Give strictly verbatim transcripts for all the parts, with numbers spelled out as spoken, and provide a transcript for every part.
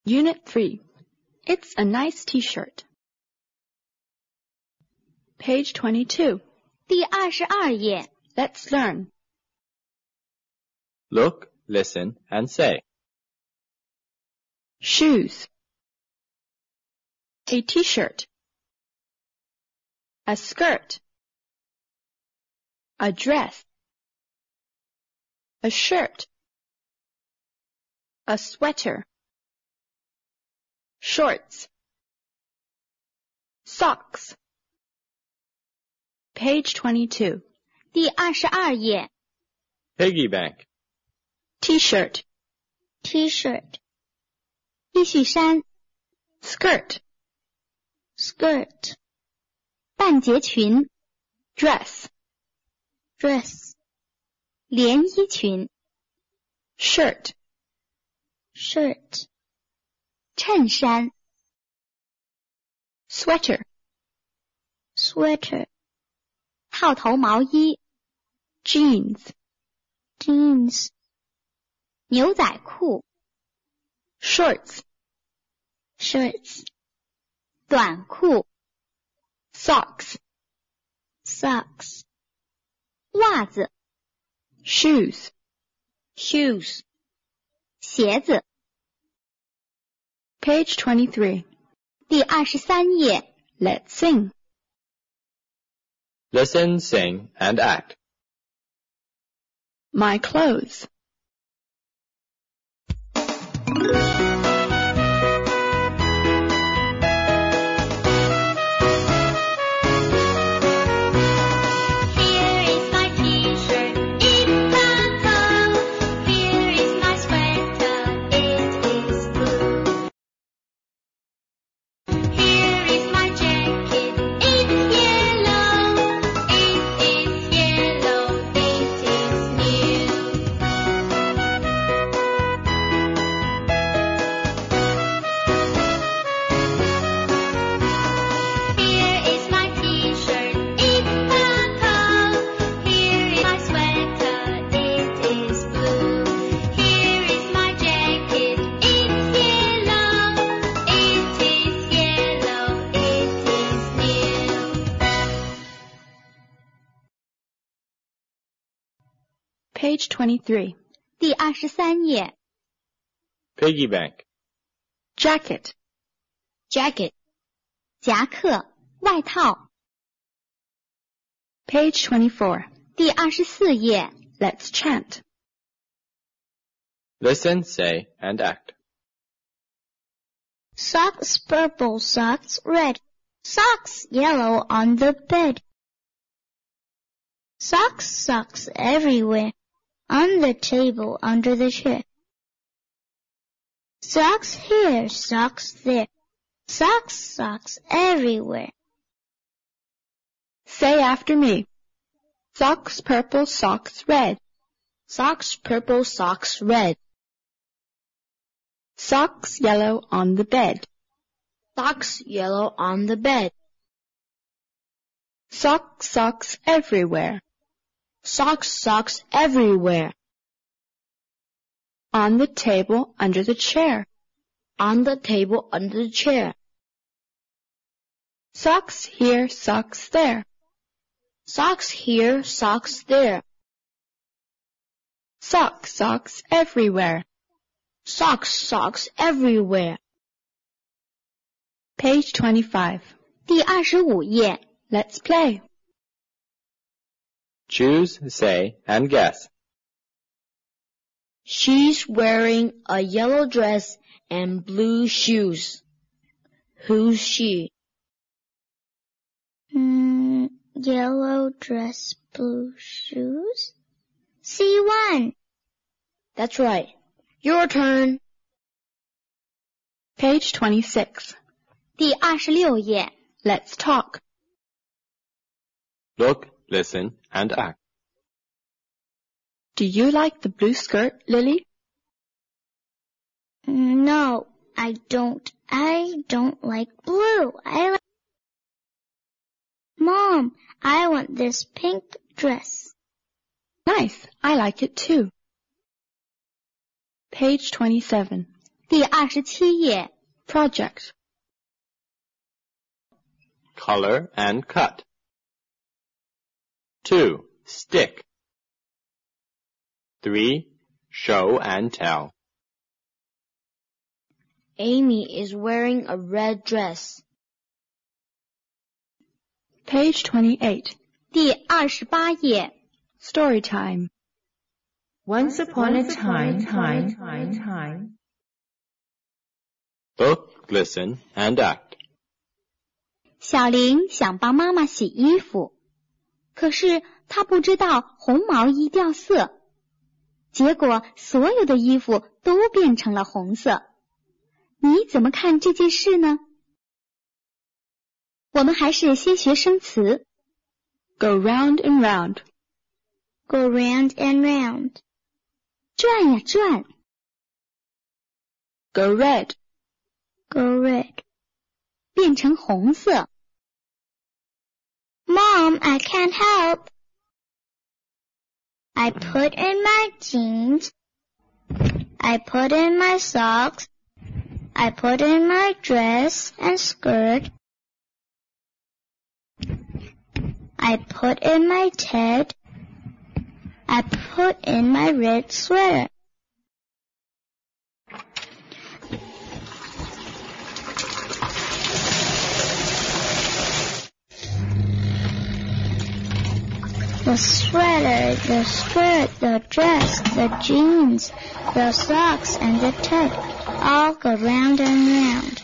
Unit three. It's a nice t-shirt. Page twenty-two. 第二十二页 Let's learn. Look, listen, and say. Shoes. A t-shirt. A skirt. A dress. A shirt. A sweater. Shorts. Socks. Page twenty-two. 第二十二页 Piggy bank. T-shirt. T-shirt ，T 恤衫 Skirt. Skirt 半截裙 Dress. Dress 连衣裙 Shirt. Shirt 衬衫 Sweater. Sweater 套头毛衣 Jeans. Jeans 牛仔裤 Shorts. Shirts 短裤 Socks. Socks 袜子 Shoes. Shoes 鞋子 Page twenty-three. 第二十三页 Let's sing. Listen, sing, and act. My clothes. Here is my t-shirt, it's purple. Here is my sweater, it is blue. Here is my jacket, it's yellow. It is yellow, it is new. Here is my t-shirt, it's purple. Here is my sweater, it is blue. Here is my jacket, it's yellow. It is yellow, it is new. Page twenty-three. 第二十三页 Piggy bank. Jacket. Jacket 夹克外套 Page twenty-four. 第二十四页 Let's chant. Listen, say, and act. Socks purple, socks red, socks yellow on the bed. Socks, socks everywhere, on the table, under the chair. Socks here, socks there, socks, socks everywhere. Say after me. Socks purple, socks red. Socks purple, socks red, Socks yellow on the bed. socks yellow on the bed. Socks, socks everywhere. Socks, socks everywhere, On the table, under the chair. on the table, under the chair. Socks here, socks there. Socks here, socks there, Socks, socks everywhere. socks, socks everywhere. Page twenty-five. 第二十五页 Let's play. Choose, say, and guess. She's wearing a yellow dress and blue shoes. Who's she? Mm, yellow dress, blue shoes? C one. That's right. Your turn. Page twenty-six. 第二十六页 Let's talk. Look, listen, and act. Do you like the blue skirt, Lily? No, I don't. I don't like blue. I like... Mom, I want this pink dress. Nice. I like it too. Page twenty-seven. 第二十七页 Project. Color and cut. two. Stick. three. Show and tell. Amy is wearing a red dress. Page twenty-eight. 第二十八页 Story time. Once upon a time, time, time, time. Look, listen, and act. 小玲想帮妈妈洗衣服，可是她不知道红毛衣掉色，结果所有的衣服都变成了红色。你怎么看这件事呢？我们还是先学生词。 Go round and round. Go round and round. 转呀转。 Go red. Go red. 变成红色。 Mom, I can't help. I put in my jeans. I put in my socks. I put in my dress and skirt. I put in my Ted. I put in my red sweater. The sweater, the skirt, the dress, the jeans, the socks, and the Ted all go round and round.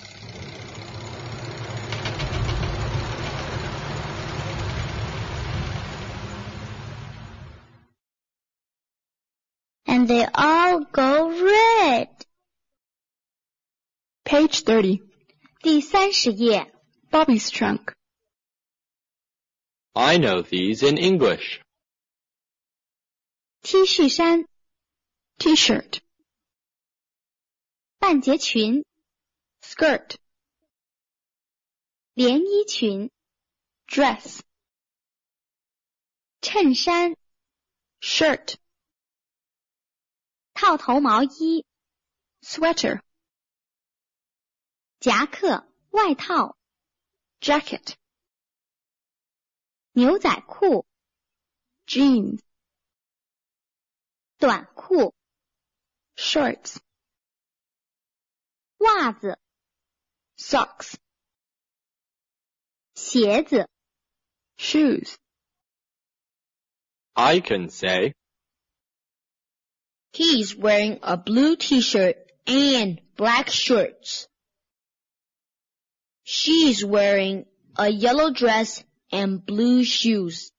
And they all go red. Page thirty. 第三十页 Bobby's trunk. I know these in English. T 恤衫 T-shirt. 半截裙 Skirt. 连衣裙 Dress. 衬衫 Shirt. 套头毛衣 Sweater. 夹克外套 Jacket. 牛仔裤 Jeans. 短裤 Shorts. 袜子 Socks. 鞋子 Shoes. I can say, He's wearing a blue t-shirt and black shorts. She's wearing a yellow dress and blue shoes.